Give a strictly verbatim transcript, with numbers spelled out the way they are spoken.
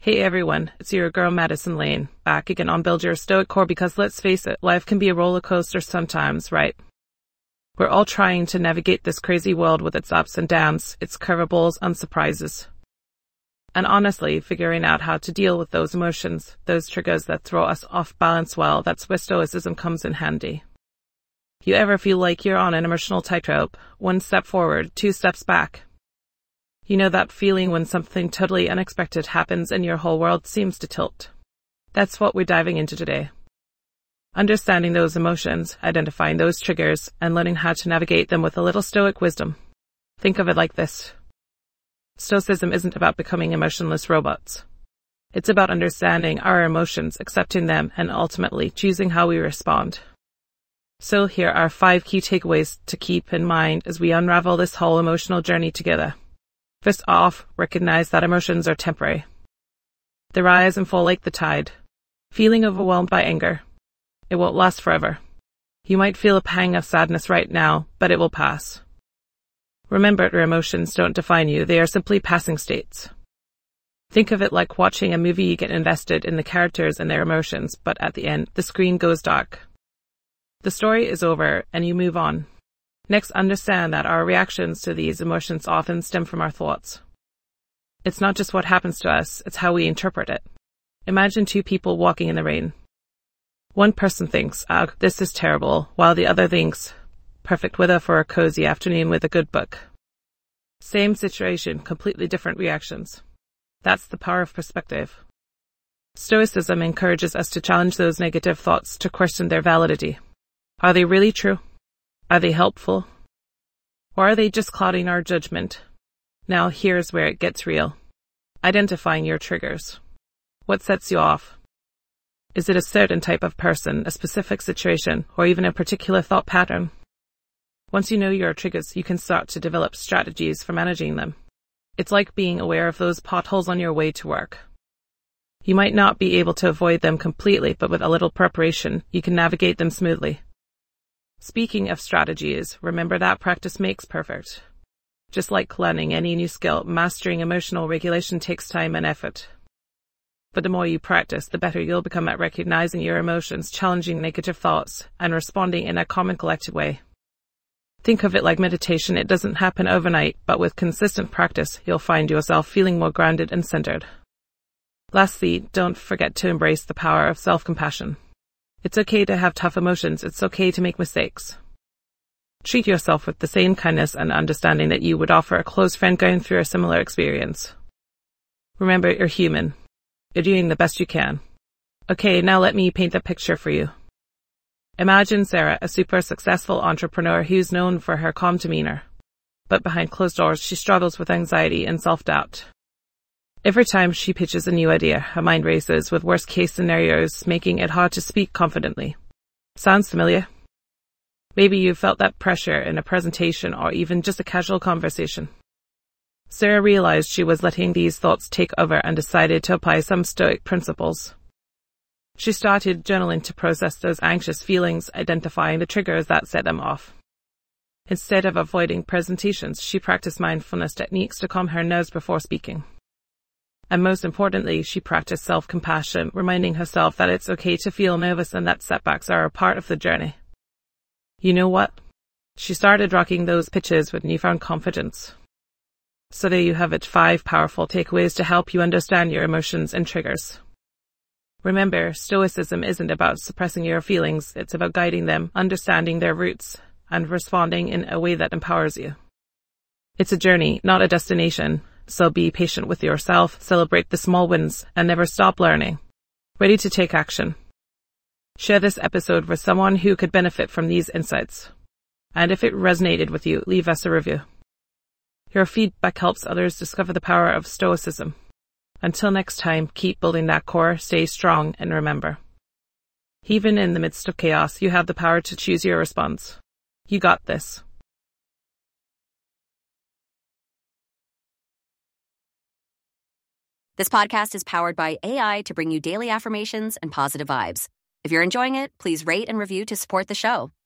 Hey everyone, it's your girl Madison Lane, back again on Build Your Stoic Core because let's face it, life can be a roller coaster sometimes, right? We're all trying to navigate this crazy world with its ups and downs, its curveballs and surprises. And honestly, figuring out how to deal with those emotions, those triggers that throw us off balance, well, that's where Stoicism comes in handy. You ever feel like you're on an emotional tightrope, one step forward, two steps back? You know that feeling when something totally unexpected happens and your whole world seems to tilt? That's what we're diving into today. Understanding those emotions, identifying those triggers, and learning how to navigate them with a little Stoic wisdom. Think of it like this. Stoicism isn't about becoming emotionless robots. It's about understanding our emotions, accepting them, and ultimately choosing how we respond. So here are five key takeaways to keep in mind as we unravel this whole emotional journey together. First off, recognize that emotions are temporary. They rise and fall like the tide. Feeling overwhelmed by anger. It won't last forever. You might feel a pang of sadness right now, but it will pass. Remember, your emotions don't define you. They are simply passing states. Think of it like watching a movie. You get invested in the characters and their emotions, but at the end, the screen goes dark. The story is over and you move on. Next, understand that our reactions to these emotions often stem from our thoughts. It's not just what happens to us, it's how we interpret it. Imagine two people walking in the rain. One person thinks, ah, this is terrible, while the other thinks, perfect weather for a cozy afternoon with a good book. Same situation, completely different reactions. That's the power of perspective. Stoicism encourages us to challenge those negative thoughts, to question their validity. Are they really true? Are they helpful? Or are they just clouding our judgment? Now here's where it gets real. Identifying your triggers. What sets you off? Is it a certain type of person, a specific situation, or even a particular thought pattern? Once you know your triggers, you can start to develop strategies for managing them. It's like being aware of those potholes on your way to work. You might not be able to avoid them completely, but with a little preparation, you can navigate them smoothly. Speaking of strategies, remember that practice makes perfect. Just like learning any new skill, mastering emotional regulation takes time and effort. But the more you practice, the better you'll become at recognizing your emotions, challenging negative thoughts, and responding in a calm and collected way. Think of it like meditation. It doesn't happen overnight, but with consistent practice, you'll find yourself feeling more grounded and centered. Lastly, don't forget to embrace the power of self-compassion. It's okay to have tough emotions. It's okay to make mistakes. Treat yourself with the same kindness and understanding that you would offer a close friend going through a similar experience. Remember, you're human. You're doing the best you can. Okay, now let me paint the picture for you. Imagine Sarah, a super successful entrepreneur who's known for her calm demeanor. But behind closed doors, she struggles with anxiety and self-doubt. Every time she pitches a new idea, her mind races with worst-case scenarios, making it hard to speak confidently. Sounds familiar? Maybe you felt that pressure in a presentation or even just a casual conversation. Sarah realized she was letting these thoughts take over and decided to apply some Stoic principles. She started journaling to process those anxious feelings, identifying the triggers that set them off. Instead of avoiding presentations, she practiced mindfulness techniques to calm her nerves before speaking. And most importantly, she practiced self-compassion, reminding herself that it's okay to feel nervous and that setbacks are a part of the journey. You know what? She started rocking those pitches with newfound confidence. So there you have it, five powerful takeaways to help you understand your emotions and triggers. Remember, Stoicism isn't about suppressing your feelings, it's about guiding them, understanding their roots, and responding in a way that empowers you. It's a journey, not a destination. So be patient with yourself, celebrate the small wins, and never stop learning. Ready to take action? Share this episode with someone who could benefit from these insights. And if it resonated with you, leave us a review. Your feedback helps others discover the power of Stoicism. Until next time, keep building that core, stay strong, and remember, even in the midst of chaos, you have the power to choose your response. You got this. This podcast is powered by A I to bring you daily affirmations and positive vibes. If you're enjoying it, please rate and review to support the show.